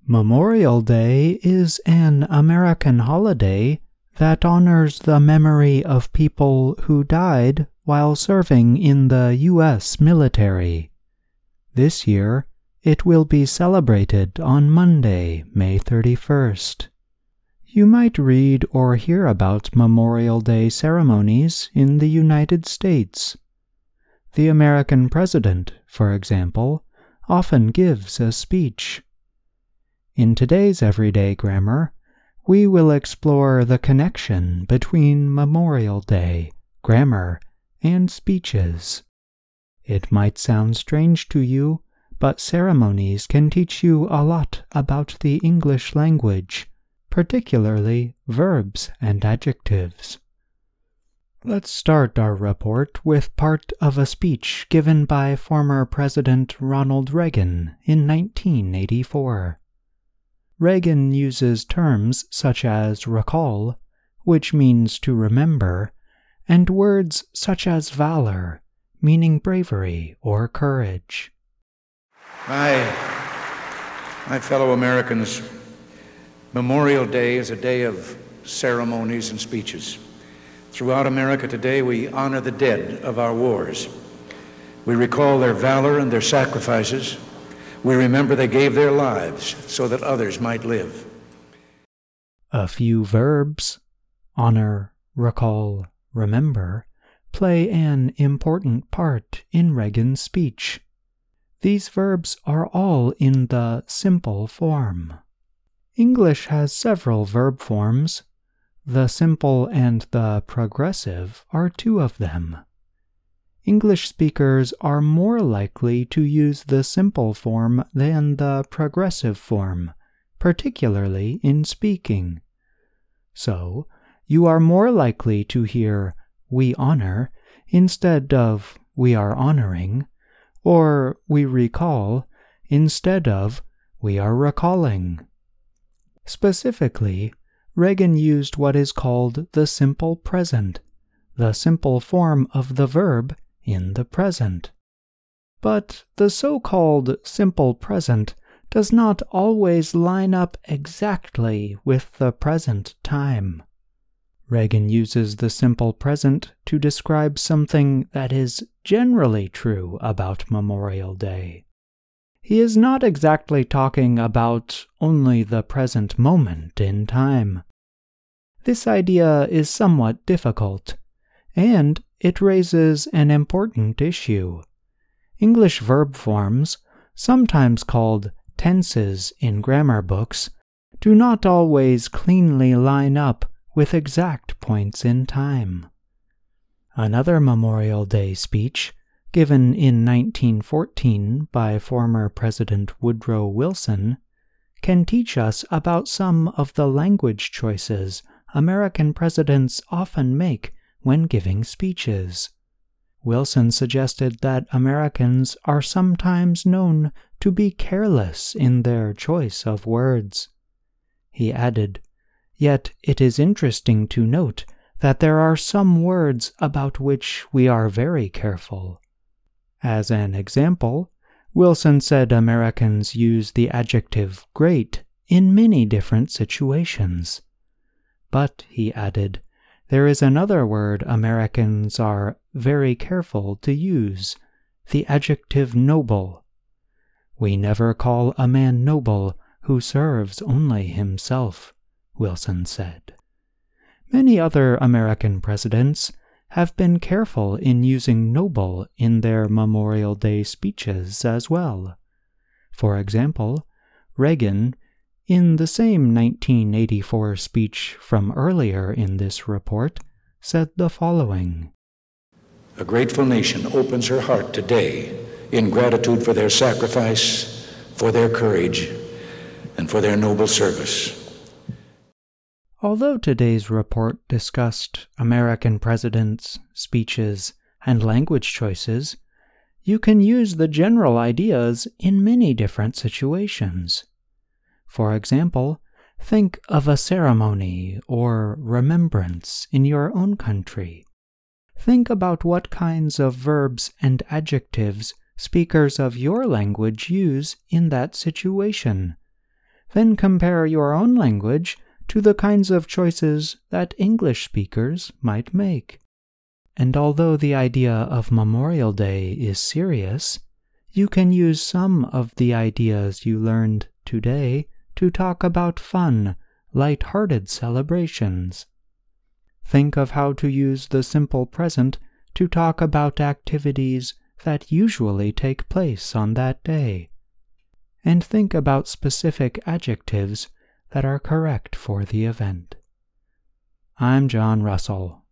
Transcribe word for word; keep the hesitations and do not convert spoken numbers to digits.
Memorial Day is an American holiday that honors the memory of people who died while serving in the U S military. This year, it will be celebrated on Monday, May thirty-first. You might read or hear about Memorial Day ceremonies in the United States. The American president, for example, often gives a speech. In today's Everyday Grammar, we will explore the connection between Memorial Day, grammar, and speeches. It might sound strange to you, but ceremonies can teach you a lot about the English language, particularly verbs and adjectives. Let's start our report with part of a speech given by former President Ronald Reagan in nineteen eighty-four. Reagan uses terms such as recall, which means to remember, and words such as valor, meaning bravery or courage. My, my fellow Americans, Memorial Day is a day of ceremonies and speeches. Throughout America today, we honor the dead of our wars. We recall their valor and their sacrifices. We remember they gave their lives so that others might live. A few verbs, honor, recall, remember, play an important part in Reagan's speech. These verbs are all in the simple form. English has several verb forms. The simple and the progressive are two of them. English speakers are more likely to use the simple form than the progressive form, particularly in speaking. So, you are more likely to hear "we honor" instead of "we are honoring," or "we recall" instead of "we are recalling." Specifically, Reagan used what is called the simple present, the simple form of the verb in the present. But the so-called simple present does not always line up exactly with the present time. Reagan uses the simple present to describe something that is generally true about Memorial Day. He is not exactly talking about only the present moment in time. This idea is somewhat difficult, and it raises an important issue. English verb forms, sometimes called tenses in grammar books, do not always cleanly line up with exact points in time. Another Memorial Day speech, given in nineteen fourteen by former President Woodrow Wilson, can teach us about some of the language choices American presidents often make when giving speeches. Wilson suggested that Americans are sometimes known to be careless in their choice of words. He added, "Yet it is interesting to note that there are some words about which we are very careful." As an example, Wilson said Americans use the adjective great in many different situations. But, he added, there is another word Americans are very careful to use, the adjective noble. "We never call a man noble who serves only himself," Wilson said. Many other American presidents have been careful in using noble in their Memorial Day speeches as well. For example, Reagan, in the same nineteen eighty-four speech from earlier in this report, said the following: A grateful nation opens her heart today in gratitude for their sacrifice, for their courage, and for their noble service. Although today's report discussed American presidents, speeches, and language choices, you can use the general ideas in many different situations. For example, think of a ceremony or remembrance in your own country. Think about what kinds of verbs and adjectives speakers of your language use in that situation. Then compare your own language to the kinds of choices that English speakers might make. And although the idea of Memorial Day is serious, you can use some of the ideas you learned today to talk about fun, light-hearted celebrations. Think of how to use the simple present to talk about activities that usually take place on that day. And think about specific adjectives that are correct for the event. I'm John Russell.